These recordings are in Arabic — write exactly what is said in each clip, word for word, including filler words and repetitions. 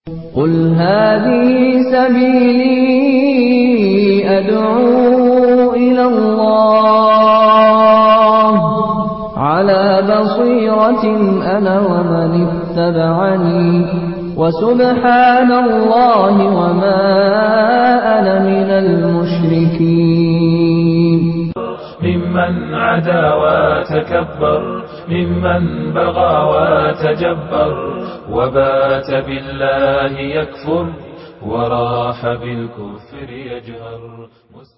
قل هذه سبيلي أدعو إلى الله على بصيرة أنا ومن اتبعني وسبحان الله وما أنا من المشركين. ممن عدا وتكبر، ممن بغى وتجبر، وبات بالله يكفر، وراح بالكفر يجهر.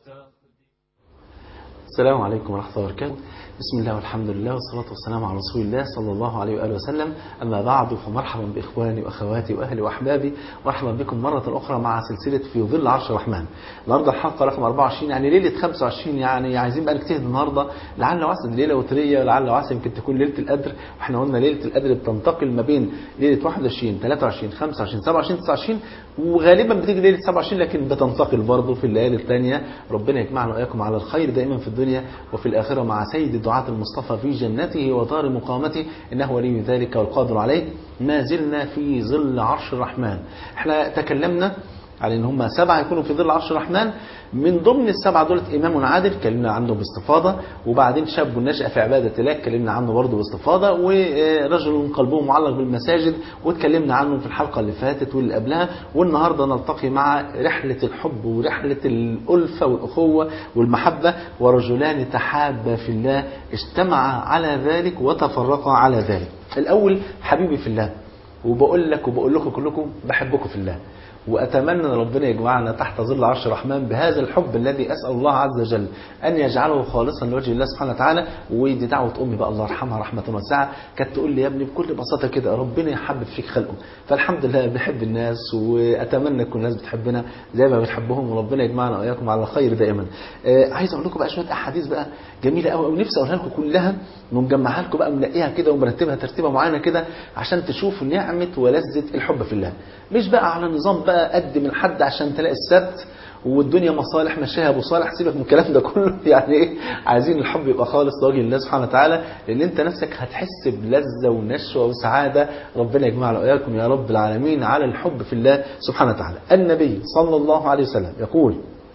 السلام عليكم ورحمة الله وبركاته. بسم الله والحمد لله والصلاة والسلام على رسول الله صلى الله عليه وآله وسلم. أما بعد، فمرحبا بإخواني وأخواتي وأهلي وأحبابي، مرحبا بكم مرة أخرى مع سلسلة في ظل عرش الرحمن. النهارده الحلقة رقم أربعة وعشرين، يعني ليلة خمسة وعشرين، يعني عايزين بقى نجتهد النهارده، لعل وعسى ليلة وترية، لعل وعسى يمكن تكون ليلة القدر. واحنا قلنا ليلة القدر بتنتقل ما بين ليلة واحد وعشرين، ثلاثة وعشرين، خمسة وعشرين، سبعة وعشرين، تسعة وعشرين، وغالبا بتيجي ليلة سبعة وعشرين، لكن بتنتقل برضه في الليالي الثانية. ربنا يجمعنا وإياكم على الخير دائما في الدنيا وفي الآخرة مع سيد الدعاة المصطفى في جنته ودار مقامته، إنه ولي ذلك والقادر عليه. ما زلنا في ظل عرش الرحمن. احنا تكلمنا على ان هم سبعه يكونوا في ظل عرش الرحمن. من ضمن السبعه دولت امام عادل اتكلمنا عنه باستفاضه، وبعدين شاب نشأ في عباده الله اتكلمنا عنه برضه باستفاضه، ورجل قلبه معلق بالمساجد واتكلمنا عنه في الحلقه اللي فاتت واللي قبلها. والنهارده نلتقي مع رحله الحب ورحله الالفه والاخوه والمحبه، ورجلان تحابا في الله اجتمعا على ذلك وتفرقا على ذلك. الاول حبيبي في الله، وبقول لك وبقول لكم كلكم بحبكم في الله، وأتمنى أن ربنا يجمعنا تحت ظل عرش الرحمن بهذا الحب الذي أسأل الله عز وجل أن يجعله خالصا لوجه الله سبحانه وتعالى. ودي دعوة أمي بقى الله يرحمها رحمة واسعة، كانت تقول لي يا ابني بكل بساطة كده ربنا يحبب فيك خلقه. فالحمد لله بنحب الناس، وأتمنى كل الناس بتحبنا زي ما بنحبهم، وربنا يجمعنا وإياكم على خير دائما. آه عايز أقول لكم بقى شوية أحاديث بقى جميلة قوي، ونفسي أقولها لكم كلها ونجمعها لكم بقى، منقيها كده ومرتبها ترتيبة معينة كده عشان تشوفوا نعمة ولذة الحب في الله. مش بقى على نظام بقى قد من حد عشان تلاقي السبت والدنيا مصالح مشاها ابو صالح، سيبك من الكلام ده كله. يعني ايه؟ عايزين الحب يبقى خالص لوجه الله سبحانه وتعالى، لان انت نفسك هتحس بلذة ونشوة وسعادة. ربنا يجمعنا واياكم يا رب العالمين على الحب في الله سبحانه وتعالى. النبي صلى الله عليه وسلم يقول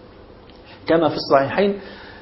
كما في الصحيحين: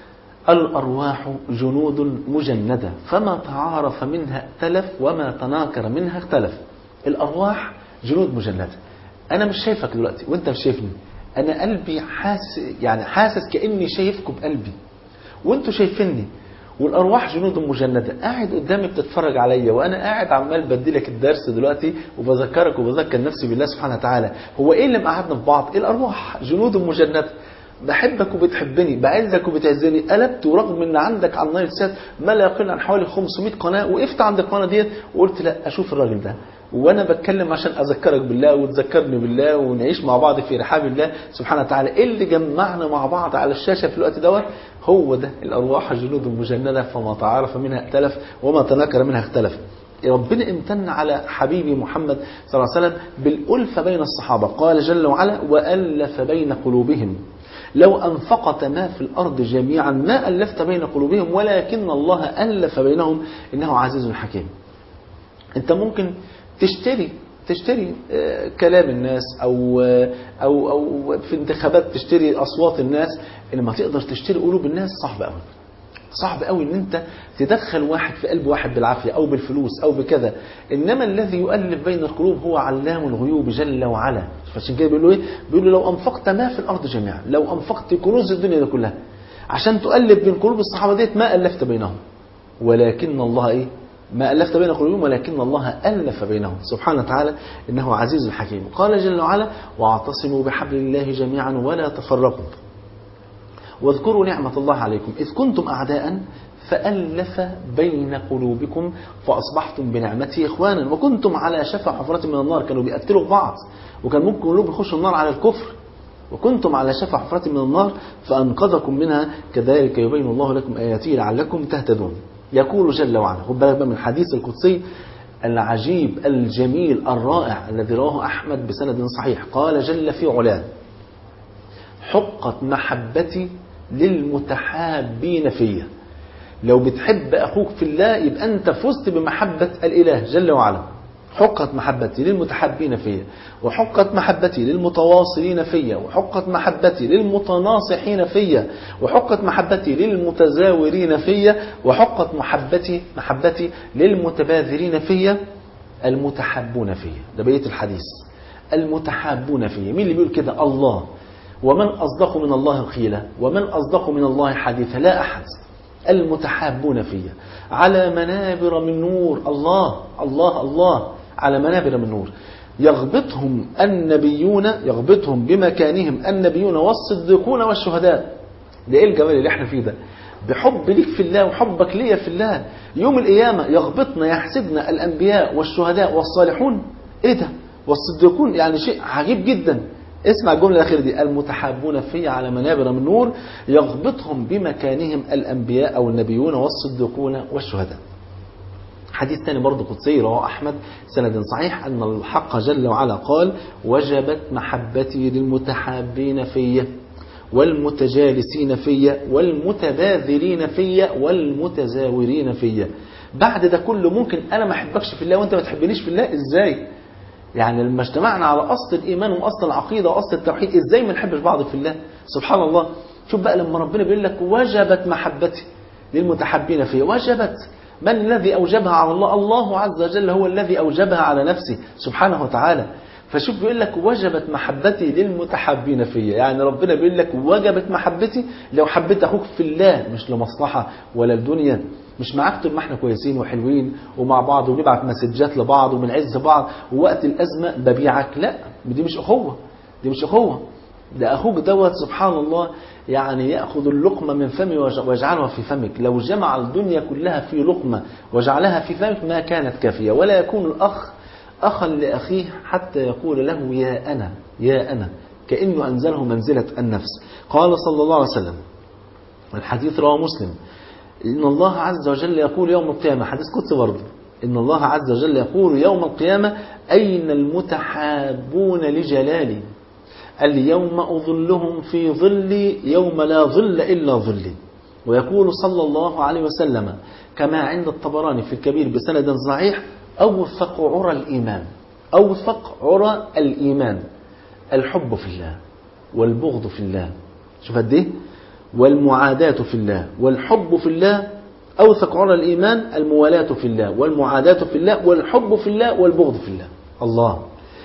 الأرواح جنود مجندة، فما تعارف منها ائتلف وما تناكر منها اختلف. الأرواح جنود مجندة. أنا مش شايفك دلوقتي وأنت مش شايفني، أنا قلبي حاسس، يعني حاسس كأني شايفكم بقلبي وأنتوا شايفيني. والأرواح جنود مجندة، قاعد قدامي بتتفرج عليا، وأنا قاعد عمال بديلك الدرس دلوقتي وبذكرك وبذكر نفسي بالله سبحانه وتعالى. هو إيه اللي مقعدنا في بعض؟ الأرواح جنود مجندة. بحبك وبتحبني، بعزك وبتعزني. قلبت ورغم ان عندك على النايل سات ما لا يقل عن حوالي خمسمائة قناه، وقفت عند القناه ديت وقلت لا اشوف الراجل ده وانا بتكلم عشان اذكرك بالله وتذكرني بالله ونعيش مع بعض في رحاب الله سبحانه وتعالى. ايه اللي جمعنا مع بعض على الشاشه في الوقت دوت؟ هو ده الارواح جنود مجنده، فما تعارف منها ائتلف وما تناكر منها اختلف. ربنا امتن على حبيبي محمد صلى الله عليه وسلم بالألفة بين الصحابه، قال جل وعلا: وألف بين قلوبهم لو أنفقت ما في الأرض جميعا ما ألفت بين قلوبهم ولكن الله ألف بينهم إنه عزيز حكيم. أنت ممكن تشتري تشتري كلام الناس أو أو أو في انتخابات تشتري أصوات الناس، إنما تقدر تشتري قلوب الناس صعب أوي. صعب قوي ان انت تدخل واحد في قلب واحد بالعافية او بالفلوس او بكذا. انما الذي يؤلف بين القلوب هو علام الغيوب جل وعلا. فعشان كده بيقولوا ايه؟ بيقولوا لو انفقت ما في الارض جميعا، لو انفقت كنوز الدنيا دي كلها عشان تؤلف بين قلوب الصحابه ديت ما الفت بينهم، ولكن الله ايه؟ ما الفت بين قلوبهم ولكن الله الف بينهم سبحانه وتعالى انه عزيز حكيم. قال جل وعلا: واعتصموا بحبل الله جميعا ولا تفرقوا واذكروا نعمة الله عليكم إذ كنتم أعداء فألف بين قلوبكم فأصبحتم بنعمته إخوانا وكنتم على شفا حفرة من النار. كانوا بيقتلوا بعض، وكان ممكن قلوب يخشوا النار على الكفر، وكنتم على شفا حفرة من النار فأنقذكم منها كذلك يبين الله لكم آياته لعلكم تهتدون. يقول جل وعلا، خد بالك من الحديث القدسي العجيب الجميل الرائع الذي رواه أحمد بسند صحيح. قال جل في علاه: حقت محبتي للمتحابين فيا. لو بتحب أخوك في الله يبقى أنت فزت بمحبة الإله جل وعلا. حقت محبتي للمتحابين فيا، وحقت محبتي للمتواصلين فيا، وحقت محبتي للمتناصحين فيا، وحقت محبتي للمتزاورين فيا، وحقت محبتي محبتي للمتباذلين فيا، المتحابون فيا. ده بقية الحديث، المتحابون فيا. مين اللي بيقول كده؟ الله. ومن أصدق من الله قيلا، ومن أصدق من الله حديثا؟ لا أحد. المتحابون فيا على منابر من نور. الله الله الله، على منابر من نور، يغبطهم النبيون، يغبطهم بمكانهم النبيون والصديقون والشهداء. ده ايه الجمال اللي احنا فيه ده؟ بحب ليك في الله وحبك ليا في الله. يوم القيامة يغبطنا يحسدنا الأنبياء والشهداء والصالحون. ايه ده؟ والصديقون، يعني شيء عجيب جدا. اسمع الجملة الأخيرة دي، المتحابون فيه على منابر من نور، يغبطهم بمكانهم الأنبياء أو النبيون والصديقون والشهداء. حديث ثاني برضه قدسي رواه أحمد سند صحيح، أن الحق جل وعلا قال: وجبت محبتي للمتحابين فيا والمتجالسين فيا والمتباذلين فيا والمتزاورين فيا. بعد ده كله ممكن أنا ما أحبكش في الله وأنت ما تحبنيش في الله؟ إزاي؟ يعني لما اجتمعنا على أصل الإيمان وأصل العقيدة وأصل التوحيد، إزاي ما نحبش بعض في الله؟ سبحان الله. شوف بقى لما ربنا بيقول لك وجبت محبتي للمتحابين فيا، وجبت، من الذي أوجبها على الله؟ الله عز وجل هو الذي أوجبها على نفسه سبحانه وتعالى. فشوف بيقول لك وجبت محبتي للمتحابين فيا، يعني ربنا بيقول لك وجبت محبتي لو حبيت أخوك في الله، مش لمصلحة ولا الدنيا. مش معاك طول ما احنا كويسين وحلوين ومع بعض ونبعت مسجات لبعض وبنعز بعض، ووقت الأزمة ببيعك. لا، دي مش أخوة، دي مش أخوة. ده أخوك دوت سبحان الله يعني يأخذ اللقمة من فمي ويجعلها في فمك. لو جمع الدنيا كلها في لقمة وجعلها في فمك ما كانت كافية. ولا يكون الأخ أخا لأخيه حتى يقول له يا أنا يا أنا، كأنه أنزله منزلة النفس. قال صلى الله عليه وسلم، الحديث رواه مسلم، إن الله عز وجل يقول يوم القيامة، حديث قدسي برضه، إن الله عز وجل يقول يوم القيامة: أين المتحابون لجلالي؟ اليوم أظلهم في ظلي يوم لا ظل إلا ظلي. ويقول صلى الله عليه وسلم كما عند الطبراني في الكبير بسند صحيح: أوثق عرى الإيمان، أوثق عرى الإيمان الحب في الله والبغض في الله. شوف قد ايه؟ والمعاداة في الله والحب في الله. أوثق عرى الإيمان الموالاة في الله والمعاداة في الله والحب في الله والبغض في الله. الله.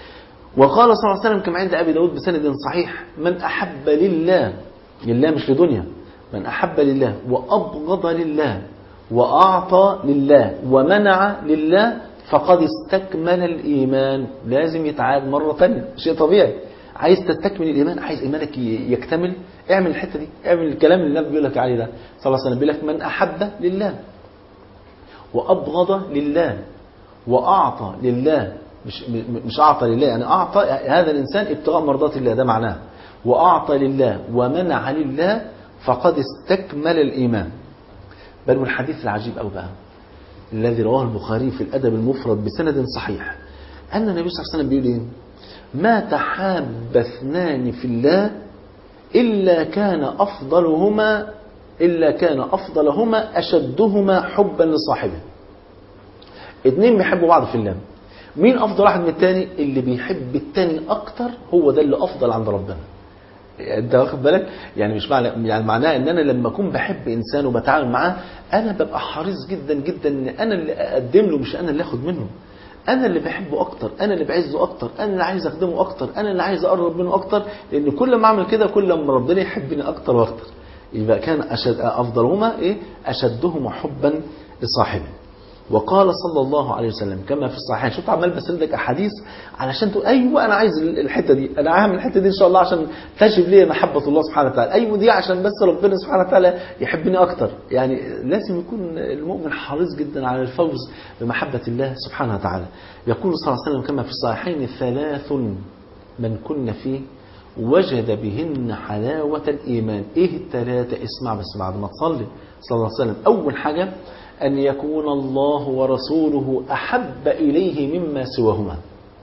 وقال صلى الله عليه وسلم كما عند أبي داود بسند صحيح: من أحب لله، لله مش لدنيا، من أحب لله وأبغض لله وأعطى لله ومنع لله فقد استكمل الإيمان. لازم يتعاد مرة ثانية، شيء طبيعي. عايز تستكمل الإيمان، عايز إيمانك يكتمل، اعمل الحتة دي، اعمل الكلام اللي النبي بيقول لك عليه ده صلى الله عليه وسلم. بيقول لك من أحب لله وأبغض لله وأعطى لله، مش مش أعطى لله يعني أعطى هذا الإنسان ابتغاء مرضات الله، ده معناه. وأعطى لله ومنع لله فقد استكمل الإيمان. بل والحديث العجيب أو بقى الذي رواه البخاري في الأدب المفرد بسند صحيح، أن النبي صلى الله عليه وسلم بيقول إيه؟ ما تحاب اثنان في الله إلا كان أفضلهما إلا كان أفضلهما أشدهما حبا لصاحبه. اتنين بيحبوا بعض في الله، مين أفضل واحد من التاني؟ اللي بيحب التاني أكتر هو ده اللي أفضل عند ربنا. انت واخد بالك؟ يعني مش معنى يعني معناه ان انا لما اكون بحب انسان وبتعامل معاه انا ببقى حريص جدا جدا ان انا اللي اقدم له مش انا اللي اخد منه. انا اللي بحبه اكتر، انا اللي بعزه اكتر، انا اللي عايز اخدمه اكتر، انا اللي عايز اقرب منه اكتر، لان كل ما اعمل كده كل ما ربنا يحبني اكتر واكتر. يبقى كان أشد افضلهما ايه؟ اشدهما حبا لصاحبه. وقال صلى الله عليه وسلم كما في الصحيحين. شفت عمال بسرد لك احاديث علشان تقول ايوه انا عايز الحته دي، انا هعمل الحته دي ان شاء الله عشان تجب لي محبه الله سبحانه وتعالى، ايوه دي عشان بس ربنا سبحانه وتعالى يحبني اكتر. يعني لازم يكون المؤمن حريص جدا على الفوز بمحبه الله سبحانه وتعالى. يقول صلى الله عليه وسلم كما في الصحيحين: ثلاث من كن فيه وجد بهن حلاوه الايمان. ايه الثلاثه؟ اسمع بس بعد ما تصلي صلى الله عليه وسلم. اول حاجه أن يكون الله ورسوله أحب إليه مما سواهما،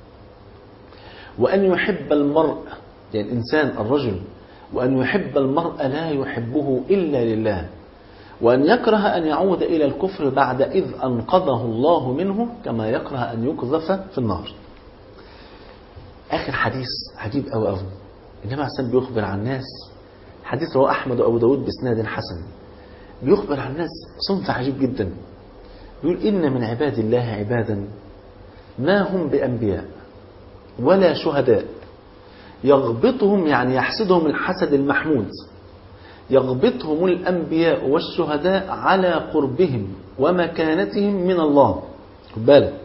وأن يحب المرء يعني الإنسان الرجل، وأن يحب المرء لا يحبه إلا لله، وأن يكره أن يعود إلى الكفر بعد إذ أنقذه الله منه كما يكره أن يقذف في النار. آخر حديث عجيب أوي أوي. النبي عليه الصلاة والسلام بيخبر عن الناس، حديث رواه أحمد وأبو داود بإسناد حسن، بيخبر عن الناس صنف عجيب جدا. بيقول إن من عباد الله عبادا ما هم بأنبياء ولا شهداء يغبطهم، يعني يحسدهم الحسد المحمود، يغبطهم الأنبياء والشهداء على قربهم ومكانتهم من الله. خد بالك،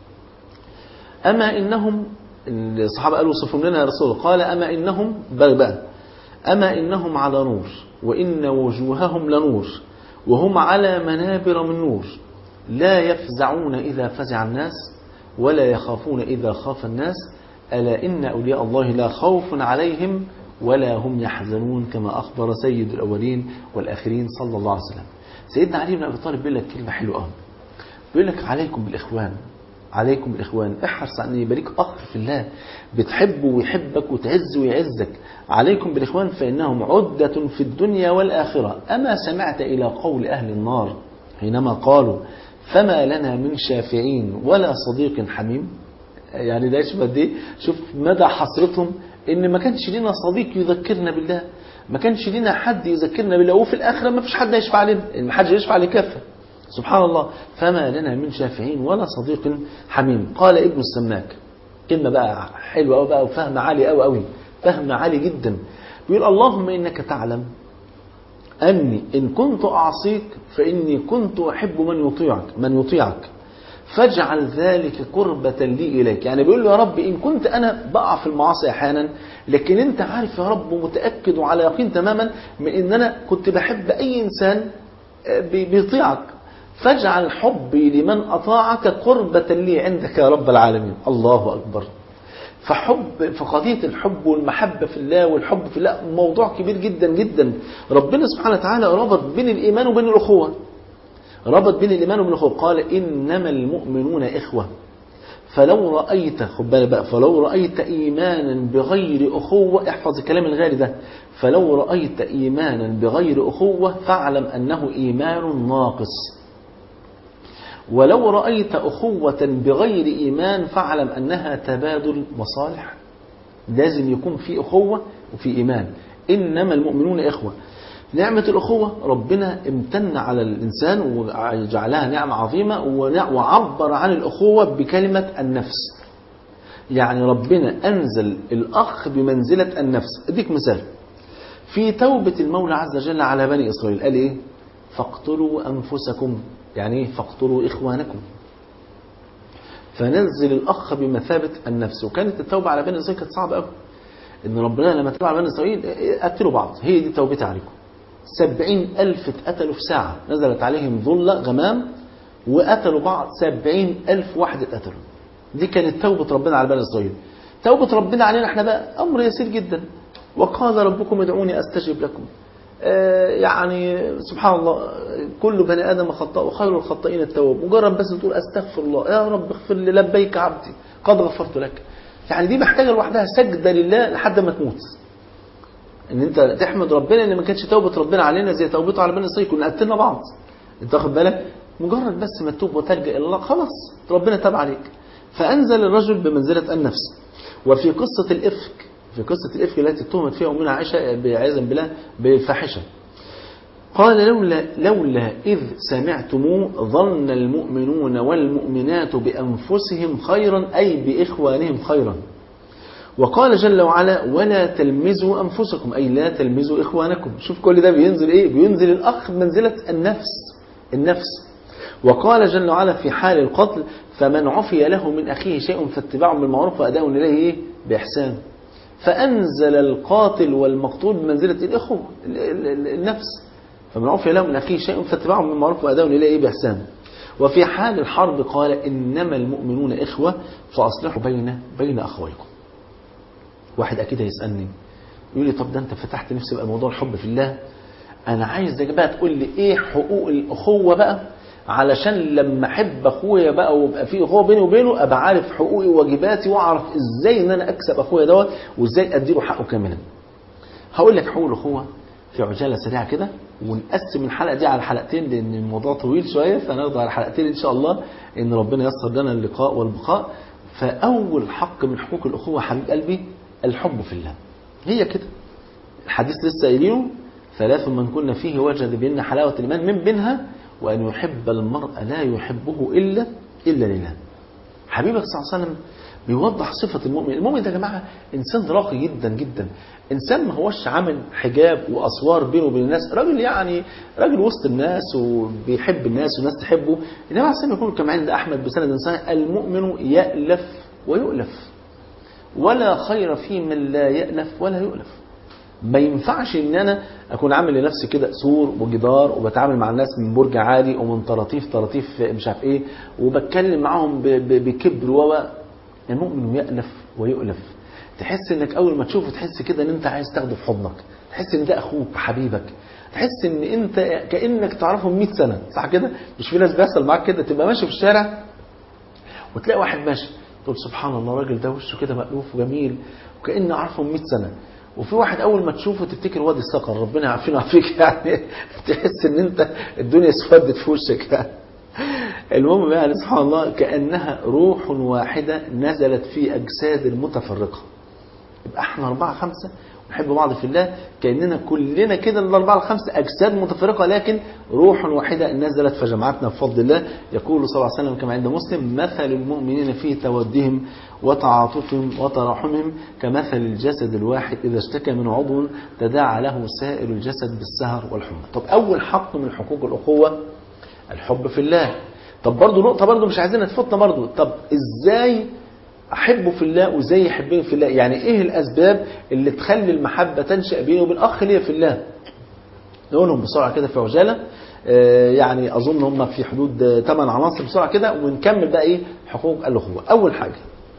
أما إنهم، الصحابة قالوا صفهم لنا يا رسول الله، قال أما إنهم بقى أما إنهم على نور وإن وجوههم لنور وهم على منابر من نور لا يفزعون إذا فزع الناس ولا يخافون إذا خاف الناس ألا إن أولياء الله لا خوف عليهم ولا هم يحزنون كما أخبر سيد الأولين والآخرين صلى الله عليه وسلم. سيدنا علي بن أبي طالب بيقول لك كلمة حلوة قوي، بيقول لك عليكم بالإخوان، عليكم بالإخوان، احرص أن يبقى لك أخ في الله بتحبه ويحبك وتعز ويعزك. عليكم بالإخوان فإنهم عدة في الدنيا والآخرة. أما سمعت إلى قول أهل النار حينما قالوا فما لنا من شافعين ولا صديق حميم؟ يعني ده شوف دي، شوف مدى حسرتهم إن ما كانش لنا صديق يذكرنا بالله، ما كانش لنا حد يذكرنا بالله، وفي الآخرة ما فيش حد يشفع لنا، ما حد يشفع لكافة. سبحان الله، فما لنا من شافعين ولا صديق حميم. قال ابن السماك كلمة بقى حلوة أوي بقى وفهم عالي أوي أوي، فهم عالي جدا. بيقول اللهم إنك تعلم أني إن كنت أعصيك فإني كنت أحب من يطيعك من يطيعك فاجعل ذلك قربة لي إليك. يعني بيقول له يا رب إن كنت أنا بقع في المعاصي أحيانا، لكن أنت عارف يا رب ومتأكد وعلى يقين تماما من إن أنا كنت بحب أي إنسان بيطيعك، فاجعل حبي لمن أطاعك قربة لي عندك يا رب العالمين. الله أكبر. فحب فقضية الحب والمحبة في الله والحب في الله موضوع كبير جدا جدا. ربنا سبحانه وتعالى ربط بين الإيمان وبين الأخوة، ربط بين الإيمان وبين الأخوة. قال إنما المؤمنون إخوة فلو رأيت، خد بالك بقى، فلو رأيت إيمانا بغير أخوة، احفظ الكلام الغالي ده، فلو رأيت إيمانا بغير أخوة فاعلم أنه إيمان ناقص، ولو رأيت أخوة بغير إيمان فاعلم أنها تبادل مصالح. لازم يكون في أخوة وفي إيمان. إنما المؤمنون إخوة. نعمة الأخوة ربنا امتن على الإنسان وجعلها نعمة عظيمة، وعبر عن الأخوة بكلمة النفس. يعني ربنا أنزل الأخ بمنزلة النفس. أديك مثال في توبة المولى عز وجل على بني إسرائيل، قال إيه؟ فاقتلوا أنفسكم، يعني إيه؟ فاقتلوا إخوانكم. فنزل الأخ بمثابة النفس. وكانت التوبة على بني إسرائيل كانت صعبة قوي، إن ربنا لما تبع على بني إسرائيل قتلوا بعض، هي دي توبتي عليكم. سبعين ألف اتقتلوا في ساعة، نزلت عليهم ظلة غمام وقتلوا بعض، سبعين ألف واحد اتقتلوا. دي كانت توبة ربنا على بني إسرائيل. توبة ربنا علينا احنا بقى أمر يسير جدا. وقال ربكم ادعوني أستجب لكم. آه يعني سبحان الله، كل بني آدم خطاء وخير الخطائين التواب. مجرد بس تقول أستغفر الله، يا رب اغفر لي، لبيك عبدي قد غفرت لك. يعني دي محتاجة لوحدها سجدة لله لحد ما تموت، ان انت تحمد ربنا ان ما كانتش توبة ربنا علينا زي توبته على بني اسرائيل، كنا قتلنا بعض. انت واخد بالك؟ مجرد بس ما تتوب وتلجأ الى الله خلاص ربنا تاب عليك. فانزل الرجل بمنزلة النفس. وفي قصة الافك، في قصة الافك التي اتهمت فيها امنا عائشة عياذا بالله بالفاحشة، قال لولا لولا إذ سمعتموه ظن المؤمنون والمؤمنات بأنفسهم خيرا، أي بإخوانهم خيرا. وقال جل وعلا ولا تلمزوا أنفسكم، أي لا تلمزوا إخوانكم. شوف كل ده بينزل إيه؟ بينزل الأخ بمنزلة النفس النفس. وقال جل وعلا في حال القتل فمن عفي له من أخيه شيء فاتباع بالمعروف وأداء إليه إيه؟ بإحسان. فأنزل القاتل والمقتول بمنزلة الإخوة النفس. فمن عفي له من أخيه شيء فاتباع بالمعروف وأداء إليه إيه؟ بإحسان. وفي حال الحرب قال إنما المؤمنون إخوة فأصلحوا بين بين أخويكم. واحد أكيد هيسألني يقول لي طب ده أنت فتحت نفسي بقى موضوع الحب في الله، أنا عايزك بقى تقول لي إيه حقوق الأخوة بقى، علشان لما أحب أخويا بقى ويبقى في أخوة بيني وبينه أبقى عارف حقوقي وواجباتي وأعرف إزاي إن أنا أكسب أخويا دوت وإزاي أديله حقه كاملا. هقول لك حقوق الأخوة في عجالة سريعة كده ونقسم الحلقة دي على حلقتين لأن الموضوع طويل شوية، فناخده على حلقتين إن شاء الله إن ربنا ييسر لنا اللقاء والبقاء. فأول حق من حقوق الأخوة حبيب قلبي الحب في الله. هي كده الحديث لسه قايلينه ثلاث من كنا فيه وجد بهن حلاوة الإيمان، من بينها وأن يحب المرء لا يحبه إلا إلا لله. حبيبك صلى الله عليه وسلم بيوضح صفة المؤمن. المؤمن ده يا جماعة إنسان راقي جدا جدا، إنسان ما هوش عامل حجاب وأسوار بينه وبين الناس، راجل يعني راجل وسط الناس وبيحب الناس والناس تحبه. النبي عليه الصلاة والسلام يقول كما عند أحمد بسند صحيح المؤمن يألف ويؤلف ولا خير في من لا يألف ولا يؤلف. ما ينفعش ان انا اكون عامل لنفسي كده سور وجدار وبتعامل مع الناس من برج عالي ومن طراطيف طراطيف مش عارف ايه وبتكلم معاهم بكبر. و المؤمن يألف ويؤلف. تحس انك اول ما تشوفه تحس كده ان انت عايز تاخده في حضنك، تحس ان ده اخوك حبيبك، تحس ان انت كأنك تعرفه مئة سنة، صح كده؟ مش في ناس بيحصل معاك كده تبقى ماشي في الشارع وتلاقي واحد ماشي تقول سبحان الله الراجل ده وشه كده مألوف وجميل وكأن عارفه مئة سنة، وفي واحد اول ما تشوفه تفتكر وادي الصقر ربنا يعافينا ويعافيك يعني تحس ان انت الدنيا اسودت في وشك يعني. المهم يعني سبحان الله كأنها روح واحدة نزلت في أجساد المتفرقة. يبقى احنا أربعة خمسة ونحب بعض في الله، كأننا كلنا كده الأربعة الخمسة أجساد متفرقة لكن روح واحدة نزلت فجمعتنا بفضل الله. يقول صلى الله عليه وسلم كما عند مسلم مثل المؤمنين في تودهم وتعاطفهم وتراحمهم كمثل الجسد الواحد إذا اشتكى من عضو تداعى له سائر الجسد بالسهر والحمى. طب أول حق من حقوق الأخوة الحب في الله. طب برضه نقطة برضه مش عايزين نتفوتنا برضه، طب ازاي احبه في الله وازاي يحبني في الله؟ يعني ايه الاسباب اللي تخلي المحبة تنشأ بيني وبين اخ ليا في الله؟ نقولهم بسرعة كده في عجالة، آه يعني اظن هم في حدود ثمان عناصر بسرعة كده ونكمل بقى ايه حقوق الاخوة. اول حاجة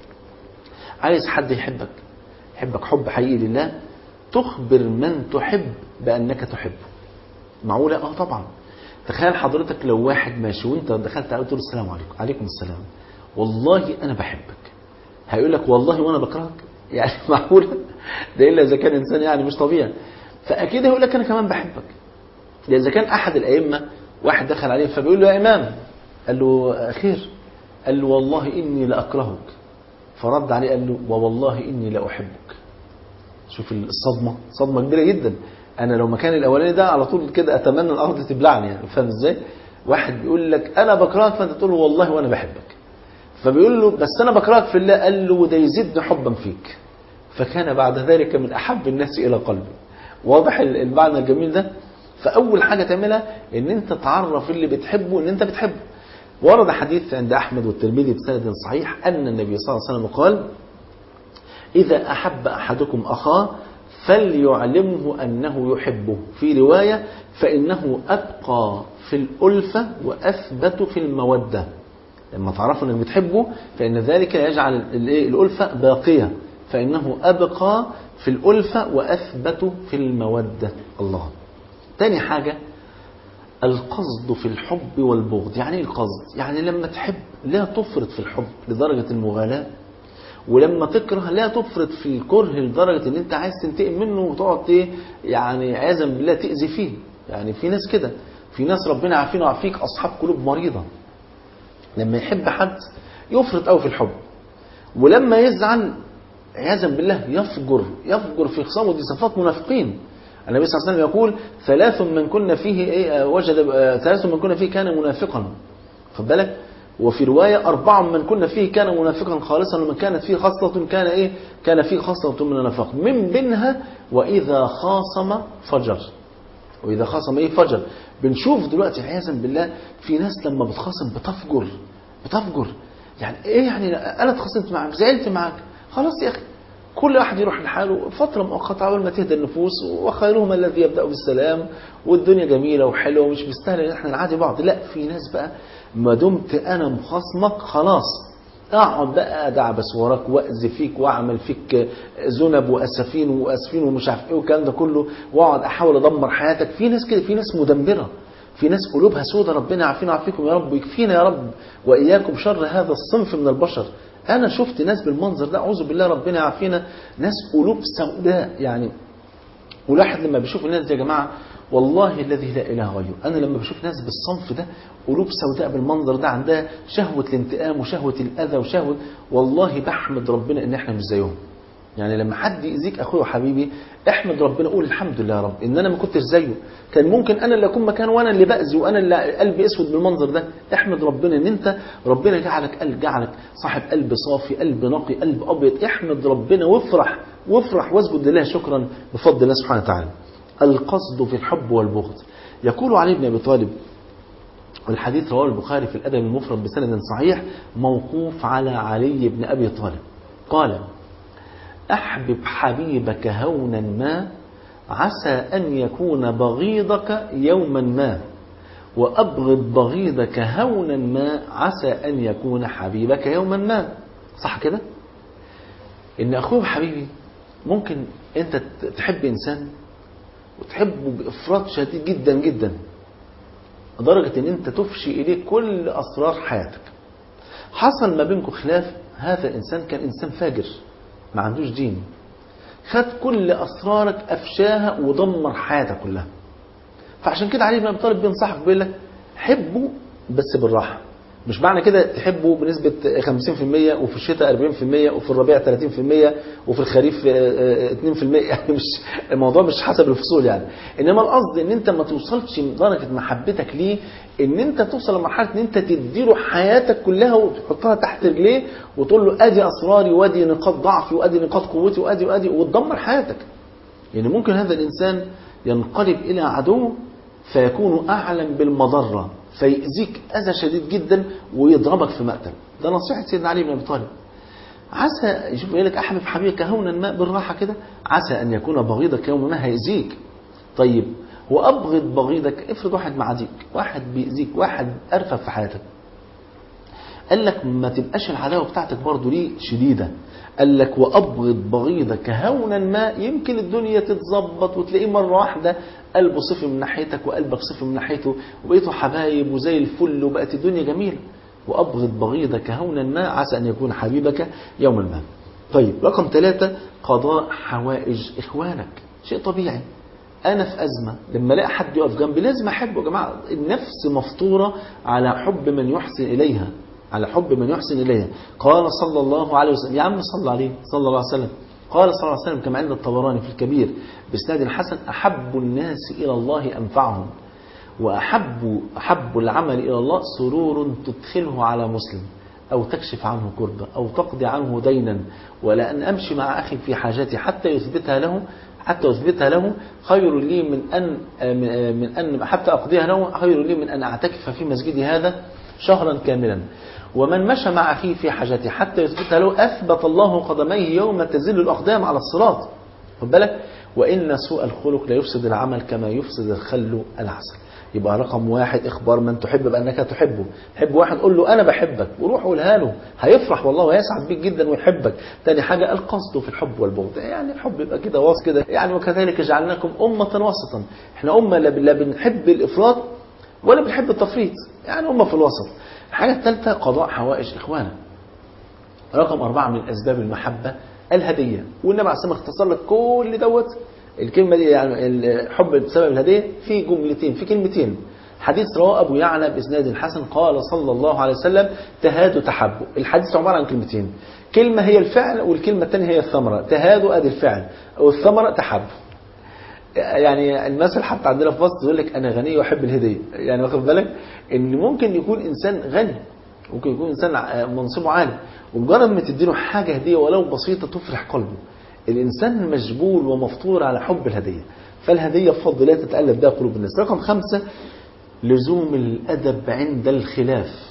عايز حد يحبك يحبك حب حقيقي لله، تخبر من تحب بانك تحبه. معقولة؟ اه طبعا. تخيل حضرتك لو واحد ماشي وانت دخلت عليه تقول السلام عليكم. عليكم السلام. والله انا بحبك. هيقول لك والله وانا بكرهك؟ يعني معقوله؟ ده الا اذا كان انسان يعني مش طبيعي. فاكيد هيقول لك انا كمان بحبك. ده اذا كان احد الائمه واحد دخل عليه فبيقول له يا امام، قال له خير، قال له والله اني لاكرهك، فرد عليه قال له ووالله اني لاحبك. شوف الصدمه، صدمه كبيره جدا. انا لو مكان الاولاني ده على طول كده اتمنى الارض تبلعني يعني، فاهم ازاي؟ واحد بيقول لك انا بكرهك فانت تقول له والله وانا بحبك، فبيقول له بس انا بكرهك في الله، قال له وده يزيدني حبا فيك، فكان بعد ذلك من احب الناس الى قلبي. واضح المعنى الجميل ده؟ فاول حاجه تعملها ان انت تعرف اللي بتحبه ان انت بتحبه. ورد حديث عند احمد والترمذي بسند صحيح ان النبي صلى الله عليه وسلم قال اذا احب احدكم اخاه فليعلمه أنه يحبه، في رواية فإنه أبقى في الألفة وأثبت في المودة. لما تعرفوا أنك بتحبه فإن ذلك يجعل الألفة باقية، فإنه أبقى في الألفة وأثبت في المودة. الله. تاني حاجة القصد في الحب والبغض. يعني ايه القصد؟ يعني لما تحب لا تفرط في الحب لدرجة المغالاة، ولما تكره لا تفرط في الكره لدرجة ان انت عايز تنتقم منه وتقعد ايه يعني عياذا بالله تأذي فيه. يعني في ناس كده، في ناس ربنا عافينا وعافيك اصحاب قلوب مريضة، لما يحب حد يفرط قوي في الحب، ولما يزعل عياذا بالله يفجر يفجر في خصامه. دي صفات منافقين. النبي صلى الله عليه وسلم يقول ثلاث من كنا فيه ايه وجد ثلاث من كنا فيه كان منافقا. خد بالك. وفي رواية أربعة من كنا فيه كان منافقا خالصا، ومن كانت فيه خصلة كان إيه كان فيه خصلة من النفاق، من بينها وإذا خاصم فجر. وإذا خاصم إيه فجر. بنشوف دلوقتي عياذا بالله في ناس لما بتخاصم بتفجر بتفجر. يعني إيه يعني أنا اتخاصمت معك زعلت معك خلاص يا أخي كل واحد يروح لحاله فترة مؤقتة أول ما تهدى النفوس، وخيرهم الذي يبدأ بالسلام، والدنيا جميلة وحلوة ومش مستاهل إن احنا نعادي بعض. لا، في ناس بقى ما دمت أنا مخاصمك خلاص أقعد بقى أدعبس وراك وأذي فيك وأعمل فيك ذنب وأسفين وأسفين ومش عارف إيه والكلام ده كله، وأقعد أحاول أدمر حياتك. في ناس كده، في ناس مدمرة، في ناس قلوبها سودة. ربنا يعافينا ويعافيكم يا رب ويكفينا يا رب وإياكم شر هذا الصنف من البشر. أنا شفت ناس بالمنظر ده أعوذ بالله ربنا يعافينا، ناس قلوب سوداء يعني والواحد لما بيشوف الناس دي يا جماعة والله الذي لا إله غيره، أنا لما بشوف ناس بالصنف ده قلوب سوداء بالمنظر ده، عندها شهوة الانتقام وشهوة الأذى وشهوة، والله بحمد ربنا إن إحنا مش زيهم. يعني لما حد يأذيك أخوي وحبيبي احمد ربنا، قول الحمد لله يا رب إن أنا ما كنتش زيه، كان ممكن أنا اللي أكون مكانه وأنا اللي بأذي وأنا اللي قلبي أسود بالمنظر ده. احمد ربنا إن أنت ربنا جعلك قلب، جعلك صاحب قلب صافي، قلب نقي، قلب أبيض. احمد ربنا وافرح وافرح واسجد لله شكرا بفضل الله سبحانه وتعالى. القصد في الحب والبغض. يقول علي بن أبي طالب، والحديث رواه البخاري في الأدب المفرد بسند صحيح موقوف على علي بن أبي طالب، قال: أحبب حبيبك هونا ما عسى أن يكون بغيضك يوما ما، وأبغض بغيضك هونا ما عسى أن يكون حبيبك يوما ما. صح كده؟ إن أخوه حبيبي ممكن أنت تحب إنسان وتحبه بإفراط شديد جدا جدا لدرجة أن أنت تفشي إليه كل أسرار حياتك. حصل ما بينكم خلاف، هذا الإنسان كان إنسان فاجر ما عندوش دين، خد كل أسرارك أفشاها ودمر حياتك كلها. فعشان كده علي بن أبي طالب بينصحك بيقول لك حبه بس بالراحة. مش معنى كده تحبه بنسبة خمسين في المية وفي الشتاء أربعين في المية وفي الربيع ثلاثين في المية وفي الخريف اثنين في المية، يعني مش الموضوع مش حسب الفصول يعني. انما القصد ان انت ما توصلش لدرجة محبتك ليه ان انت توصل لمرحلة ان انت تديله حياتك كلها وتحطها تحت رجليه وتقول له ادي اسراري وادي نقاط ضعفي وادي نقاط قوتي وادي وادي وتدمر حياتك. يعني ممكن هذا الانسان ينقلب الى عدو فيكون اعلم بالمضرة، فيأذيك أذى شديد جدا ويضربك في مقتل. ده نصيحة سيدنا علي بن أبي طالب. عسى يشوف يقول لك أحبب حبيبك هونا ما بالراحة كده، عسى أن يكون بغيضك يوم ما هيأذيك. طيب وأبغض بغيضك، افرض واحد معاديك، واحد بيأذيك، واحد أرفف في حياتك، قال لك ما تبقاش العداوة بتاعتك برضو ليه شديدة. قال لك وأبغض بغيضك هونا ما، يمكن الدنيا تتظبط وتلاقيه مرة واحدة قلبه صفي من ناحيتك وقلبك صفي من ناحيته وبقيتوا حبايب وزي الفل وبقت الدنيا جميلة. وأبغض بغيضك هونا ما عسى أن يكون حبيبك يوما ما. طيب رقم ثلاثة، قضاء حوائج إخوانك. شيء طبيعي، أنا في أزمة لما الاقي حد يقف جنبي لازم أحبه. يا جماعة النفس مفطورة على حب من يحسن إليها، على حب من يحسن إليها. قال صلى الله عليه وسلم، يا عم صلى عليه صلى الله عليه وسلم، قال صلى الله عليه وسلم كما عند الطبراني في الكبير بإسناد حسن: أحب الناس إلى الله أنفعهم، وأحب أحب العمل إلى الله سرور تدخله على مسلم أو تكشف عنه كربة أو تقضي عنه دينا، ولأن أمشي مع أخي في حاجتي حتى يثبتها له حتى أثبتها له خير لي من أن من أن حتى أقضيها له خير لي من أن أعتكف في مسجدي هذا شهرا كاملا. ومن مشى مع أخيه في حاجته حتى يثبتها له أثبت الله قدميه يوم تزل الأقدام على الصراط. خد بالك، وإن سوء الخلق لا يفسد العمل كما يفسد الخل العسل. يبقى رقم واحد إخبار من تحب بأنك تحبه. حب واحد قول له أنا بحبك وروح قولها له، هيفرح والله ويسعد بيك جدا ويحبك. تاني حاجة القصد في الحب والبغض، يعني الحب يبقى كده واصل كده يعني. وكذلك جعلناكم أمة وسطا، احنا أمة لا بنحب الإفراط ولا بنحب التفريط، يعني أمة في الوسط. الحاجة الثالثة قضاء حوائج إخوانا. رقم أربعة من أسباب المحبة الهدية، والنبي عليه الصلاة والسلام اختصر لك كل دوت الكلمة دي، يعني الحب بسبب الهدية في جملتين في كلمتين. حديث رواه أبو يعلى بإسناد حسن قال صلى الله عليه وسلم: تهادوا تحبوا. الحديث عبارة عن كلمتين، كلمة هي الفعل والكلمة الثانية هي الثمرة. تهادوا أدي الفعل والثمرة تحبوا. يعني المثل حتى عندنا في مصر يقول لك أنا غني وأحب الهدية. يعني واخد بالك إن ممكن يكون إنسان غني، ممكن يكون إنسان منصبه عالي، ومجرد ما تديله حاجة هدية ولو بسيطة تفرح قلبه. الإنسان مجبول ومفطور على حب الهدية، فالهدية بفضل الله تتألف بها قلوب الناس. رقم خمسة لزوم الأدب عند الخلاف.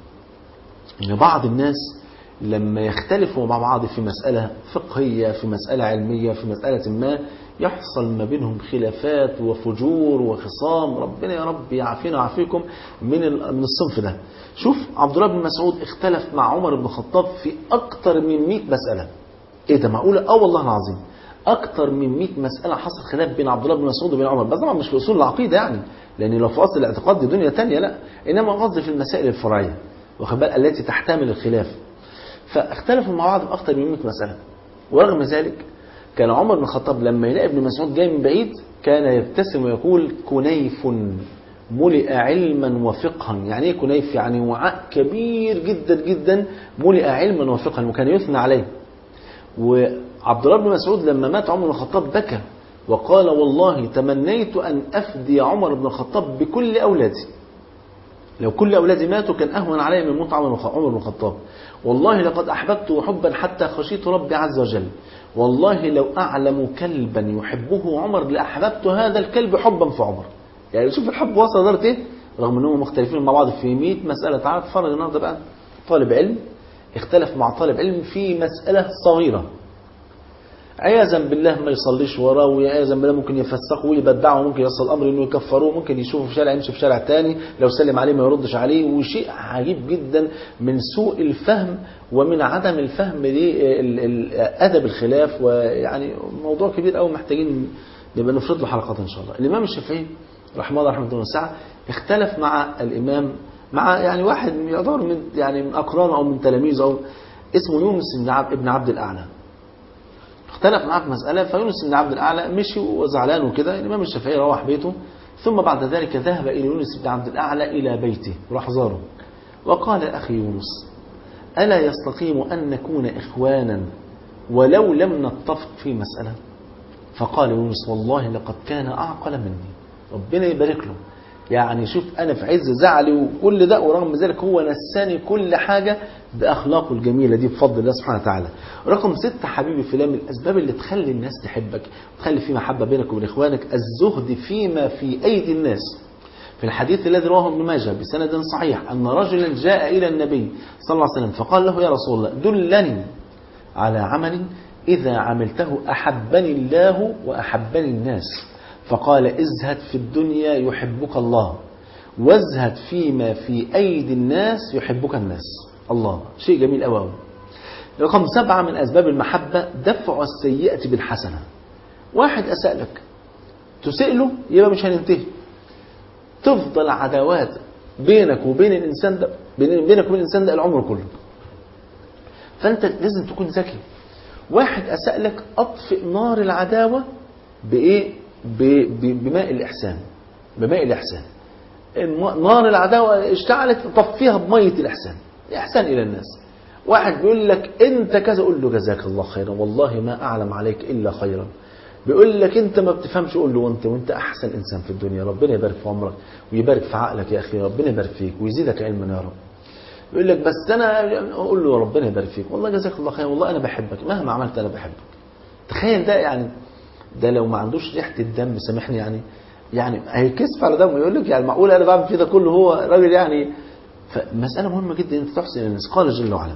إن بعض الناس لما يختلفوا مع بعض في مسألة فقهية، في مسألة علمية، في مسألة ما، يحصل ما بينهم خلافات وفجور وخصام. ربنا يا رب يعافينا ويعافيكم من من الصنف ده. شوف عبد الله بن مسعود اختلف مع عمر بن الخطاب في أكتر من مئة مسألة. ايه ده معقولة؟ اه والله العظيم اكتر من مئة مسألة حصل خلاف بين عبد الله بن مسعود وبين عمر. بس طبعا مش في اصول العقيدة يعني، لان لو في اصل الاعتقاد دي دنيا تانية، لا، انما قصدي في المسائل الفرعية واخد بالك التي تحتمل الخلاف. فاختلفوا مع بعض باكتر من مئة مسألة، ورغم ذلك كان عمر بن الخطاب لما يلاقي ابن مسعود جاي من بعيد كان يبتسم ويقول كنيف ملئ علما وفقها. يعني ايه كنيف؟ يعني وعاء كبير جدا جدا ملئ علما وفقها، وكان يثنى عليه. وعبد الله بن مسعود لما مات عمر بن الخطاب بكى وقال والله تمنيت أن أفدي عمر بن الخطاب بكل أولادي، لو كل أولادي ماتوا كان أهون علي من موت عمر بن الخطاب. والله لقد أحببته حبا حتى خشيت ربي عز وجل، والله لو أعلم كلبا يحبه عمر لأحببت هذا الكلب حبا في عمر. يعني شوف الحب وصل درجة إيه، رغم أنهم مختلفين مع بعض في مئة مسألة. تعال تفرج النهارده بقى طالب علم اختلف مع طالب علم في مسألة صغيرة، عياذا بالله ما يصليش وراه، وعياذا بالله ممكن يفسقه ويبدعه، وممكن يوصل الامر انه يكفروه، ممكن يشوفه في شارع يمشي في شارع تاني، لو سلم عليه ما يردش عليه. وشيء عجيب جدا من سوء الفهم ومن عدم الفهم لادب الخلاف، ويعني موضوع كبير قوي محتاجين نبقى نفرض له حلقات ان شاء الله. الامام الشافعي رحمه الله رحمه الله واسعه اختلف مع الامام مع يعني واحد يعتبر من يعني من اقرانه او من تلاميذه، او اسمه يونس بن عبد الاعلى. اختلف معاه في مسألة، فيونس بن عبد الأعلى مشي وزعلان وكده. الإمام الشافعي روح بيته، ثم بعد ذلك ذهب إلى يونس بن عبد الأعلى إلى بيته وراح زاره وقال أخي يونس ألا يستقيم أن نكون إخوانا ولو لم نتفق في مسألة؟ فقال يونس والله لقد كان أعقل مني، ربنا يبارك له. يعني شوف أنا في عز زعلي وكل ده، ورغم ذلك هو نساني كل حاجة بأخلاقه الجميلة دي بفضل الله سبحانه وتعالى. رقم ستة حبيبي في الله، من الأسباب اللي تخلي الناس تحبك وتخلي في محبة بينك وبين إخوانك الزهد فيما في أيدي الناس. في الحديث الذي رواه ابن ماجه بسند صحيح أن رجلا جاء إلى النبي صلى الله عليه وسلم فقال له يا رسول الله دلني على عمل إذا عملته أحبني الله وأحبني الناس. فقال ازهد في الدنيا يحبك الله، وازهد فيما في أيدي الناس يحبك الناس. الله، شيء جميل أوي. رقم سبعة من أسباب المحبة دفع السيئة بالحسنة. واحد أساء لك تسأله يبقى مش هننتهي، تفضل عداوات بينك وبين الإنسان ده بينك وبين الإنسان ده العمر كله. فأنت لازم تكون ذكي. واحد أساء لك أطفئ نار العداوة بإيه؟ بماء الإحسان. بماء الإحسان. نار العداوة اشتعلت طفيها بمية الإحسان، الإحسان إلى الناس. واحد بيقول لك أنت كذا، قول له جزاك الله خيرا والله ما أعلم عليك إلا خيرا. بيقول لك أنت ما بتفهمش، قول له وأنت وأنت أحسن إنسان في الدنيا، ربنا يبارك في عمرك ويبارك في عقلك يا أخي، ربنا يبارك فيك ويزيدك علما يا رب. بيقول لك بس أنا، قول له ربنا يبارك فيك والله جزاك الله خيرا والله أنا بحبك مهما عملت أنا بحبك. تخيل ده، يعني ده لو ما عندوش ريحة الدم سامحني يعني يعني هيكسف على دمه، يقول لك يعني معقول انا بعمل فيه ده كله هو راجل يعني. فمسألة مهمة جدا انت تحسن الناس. قال جل وعلا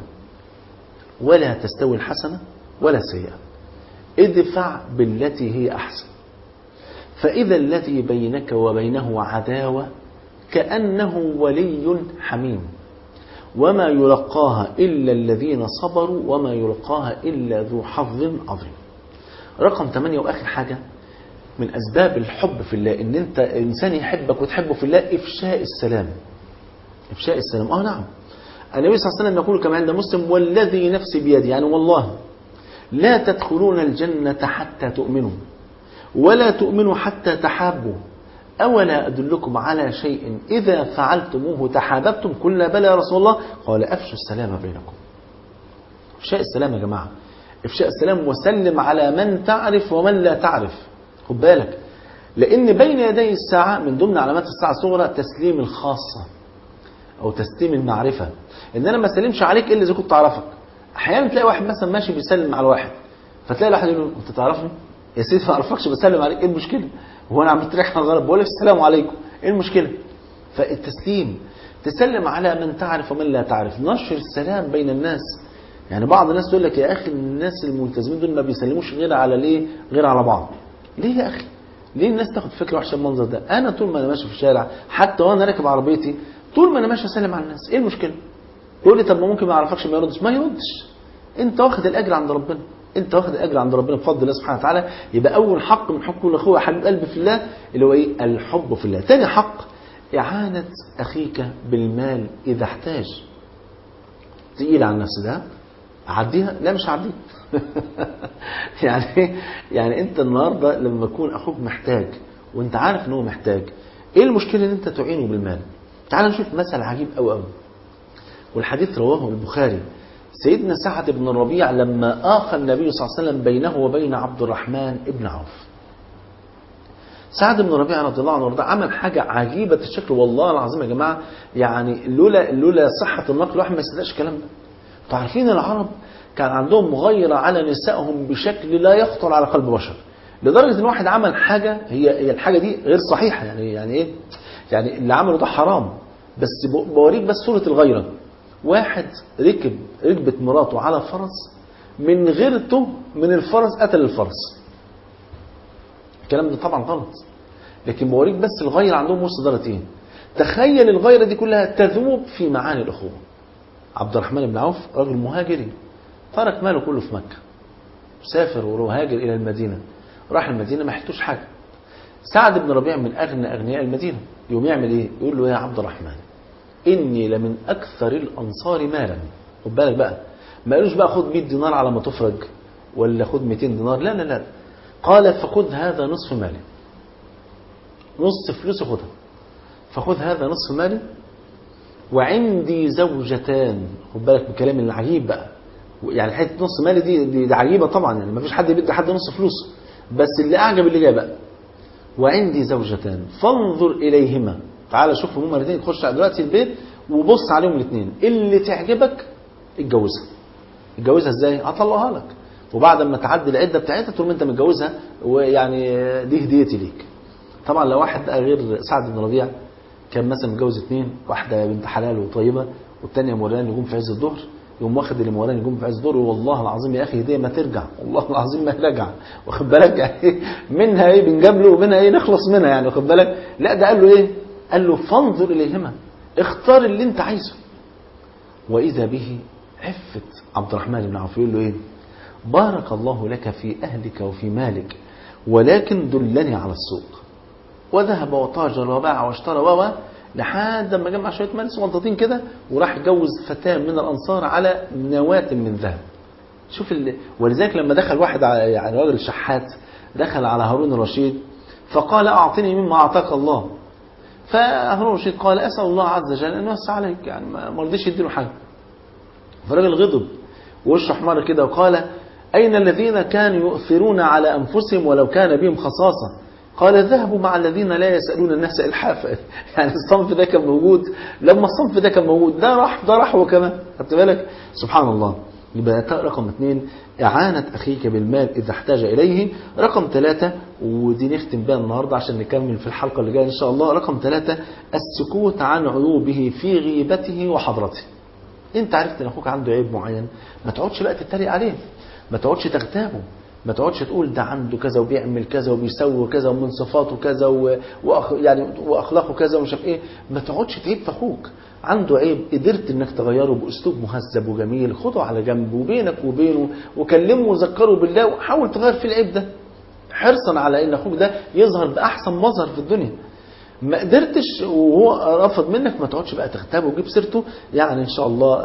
ولا تستوي الحسنة ولا السيئة ادفع بالتي هي احسن فإذا الذي بينك وبينه عداوة كأنه ولي حميم وما يلقاها إلا الذين صبروا وما يلقاها إلا ذو حظ عظيم. رقم ثمانية وآخر حاجة من أسباب الحب في الله إن أنت إنسان يحبك وتحبه في الله إفشاء السلام. إفشاء السلام. آه نعم، النبي صلى الله عليه وسلم يقول كما عند مسلم والذي نفسي بيدي، يعني والله لا تدخلون الجنة حتى تؤمنوا ولا تؤمنوا حتى تحابوا أولا أدلكم على شيء إذا فعلتموه تحاببتم؟ قلنا بلى يا رسول الله، قال أفشوا السلام بينكم. إفشاء السلام يا جماعة، إفشاء السلام. وسلم على من تعرف ومن لا تعرف. خد بالك، لأن بين يدي الساعة من ضمن علامات الساعة الصغرى تسليم الخاصة أو تسليم المعرفة، إن أنا ما سلمش عليك إلا إذا كنت أعرفك. أحيانا تلاقي واحد مثلا ماشي بيسلم على واحد، فتلاقي واحد يقول له أنت تعرفني؟ يا سيدي ما أعرفكش بسلم عليك، إيه المشكلة؟ وهو أنا عم بتريح على الغرب بقول لك السلام عليكم، إيه المشكلة؟ فالتسليم، تسلم على من تعرف ومن لا تعرف، نشر السلام بين الناس. يعني بعض الناس تقول لك يا أخي الناس الملتزمين دول ما بيسلموش غير على ليه؟ غير على بعض. ليه يا أخي؟ ليه الناس تاخد فكرة وحشة المنظر ده؟ أنا طول ما أنا ماشي في الشارع حتى وأنا راكب عربيتي طول ما أنا ماشي أسلم على الناس، إيه المشكلة؟ يقول لي طب ما ممكن ما يعرفكش ما يردش، ما يردش. أنت واخد الأجر عند ربنا، أنت واخد الأجر عند ربنا بفضل الله سبحانه وتعالى. يبقى أول حق من حقوق الأخوة حبيب قلبي في الله اللي هو إيه؟ الحب في الله. تاني حق إعانة أخيك بالمال إذا احتاج. تقيل على النفس ده، اعديها؟ لا مش هعديها. يعني يعني انت النهارده لما يكون اخوك محتاج وانت عارف ان هو محتاج، ايه المشكله ان انت تعينه بالمال؟ تعال نشوف مثل عجيب قوي قوي، والحديث رواه البخاري. سيدنا سعد بن الربيع لما آخى النبي صلى الله عليه وسلم بينه وبين عبد الرحمن بن عوف، سعد بن الربيع رضي الله عنه وارضاه عمل حاجة عجيبة الشكل والله العظيم يا جماعة، يعني لولا لولا صحة النقل الواحد ما يصدقش الكلام ده. انتوا عارفين العرب كان عندهم مغيرة على نسائهم بشكل لا يخطر على قلب بشر، لدرجة ان واحد عمل حاجة هي هي الحاجة دي غير صحيحة، يعني يعني ايه؟ يعني اللي عمله ده حرام، بس بوريك بس صورة الغيرة. واحد ركب ركبت مراته على فرس، من غيرته من الفرس قتل الفرس. الكلام ده طبعا غلط، لكن بوريك بس الغيرة عندهم وصل درجتين. تخيل الغيرة دي كلها تذوب في معاني الأخوة. عبد الرحمن بن عوف رجل مهاجري، ترك ماله كله في مكة، سافر وهاجر إلى المدينة، راح المدينة ما حلتوش حاجة. سعد بن ربيع من أغنى أغنياء المدينة، يوم يعمل إيه؟ يقول له يا عبد الرحمن إني لمن أكثر الأنصار مالا. خد بالك بقى، ما قالوش بقى خد مئة دينار على ما تفرج ولا خد مئتين دينار، لا لا لا، قال فخذ هذا نصف مالي، نص فلوسي خدها، فخذ هذا نصف مالي وعندي زوجتان. خد بالك بالكلام العجيب بقى، يعني حته نص مالي دي, دي, دي عجيبه طبعا، يعني ما فيش حد بيدي حد نص فلوسه، بس اللي اعجب اللي جاي بقى، وعندي زوجتان فانظر اليهما. تعال شوف هما الاثنين، تخش دلوقتي البيت وبص عليهم الاثنين، اللي تعجبك اتجوزها. اتجوزها ازاي؟ هطلعها لك، وبعد ما تعدي العده بتاعتها تقوم انت متجوزها، ويعني دي هديتي ليك. طبعا لو واحد غير سعد بن ربيع كان مثلا متجوز اثنين، واحده بنت حلال وطيبه والثانيه موران يقوم في عز الظهر، يقوم واخد اللي موران يقوم في عز الظهر، والله العظيم يا اخي هديه ما ترجع، والله العظيم ما رجع، واخد بالك؟ يعني منها ايه بنجاب له ومنها ايه نخلص منها، يعني واخد بالك؟ لا ده قال له ايه؟ قال له فانظر اليهما، اختار اللي انت عايزه. واذا به عفه عبد الرحمن بن عوف يقول له ايه؟ بارك الله لك في اهلك وفي مالك، ولكن دلني على السوق. وذهب وتاجر وباع واشترى و لحد ما جمع شويه مال صغنطتين كده، وراح يتجوز فتاه من الانصار على نواه من ذهب. شوف ال... ولذلك لما دخل واحد يعني راجل شحات دخل على هارون الرشيد فقال اعطني مما اعطاك الله، فهارون الرشيد قال اسال الله عز وجل ان يوسع عليك، يعني ما رضيش يديله حاجه. فالراجل غضب ووشه احمر كده وقال اين الذين كانوا يؤثرون على انفسهم ولو كان بهم خصاصه؟ قال ذهبوا مع الذين لا يسألون الناس إلحافا. يعني الصنف ده كان موجود، لما الصنف ده كان موجود ده راح ده راح وكمان. خدت بالك؟ سبحان الله. يبقى رقم اثنين إعانة أخيك بالمال إذا احتاج إليه. رقم ثلاثة ودي نختم بها النهاردة عشان نكمل في الحلقة اللي جاية إن شاء الله. رقم ثلاثة السكوت عن عيوبه في غيبته وحضرته. أنت عرفت إن أخوك عنده عيب معين، ما تقعدش بقى تتريق عليه، ما تقعدش تغتابه، ما تقعدش تقول ده عنده كذا وبيعمل كذا وبيسوي كذا ومن صفاته كذا وأخ يعني واخلاقه كذا ومش عارف ايه. ما تقعدش تعيب في اخوك، عنده عيب قدرت انك تغيره باسلوب مهذب وجميل، خده على جنب وبينك وبينه وكلمه وذكره بالله وحاول تغير في العيب ده، حرصا على ان اخوك ده يظهر باحسن مظهر في الدنيا. ما قدرتش وهو رفض منك، ما تقعدش بقى تغتابه وتجيب سيرته. يعني ان شاء الله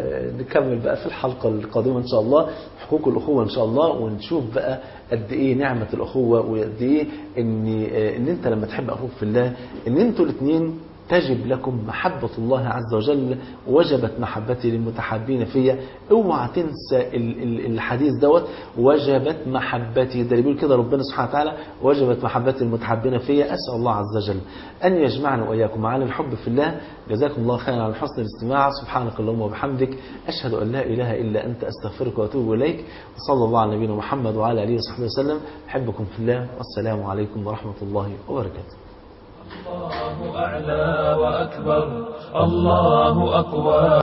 نكمل بقى في الحلقه القادمه ان شاء الله حقوق الاخوه ان شاء الله، ونشوف بقى قد ايه نعمه الاخوه، وقد ايه ان ان انت لما تحب اخوك في الله ان انتوا الاثنين تجب لكم محبة الله عز وجل، وجبت محبتي للمتحابين فيا. اوعى تنسى الحديث دوت، وجبت محبتي، ده اللي بيقول كده ربنا سبحانه وتعالى، وجبت محبتي للمتحابين فيا. أسأل الله عز وجل أن يجمعنا وإياكم على الحب في الله. جزاكم الله خيرا على حسن الاستماع. سبحانك اللهم وبحمدك، أشهد أن لا إله إلا أنت، أستغفرك وأتوب إليك. وصلى الله على نبينا محمد وعلى آله وصحبه وسلم. أحبكم في الله، والسلام عليكم ورحمة الله وبركاته. الله أعلى وأكبر، الله أقوى.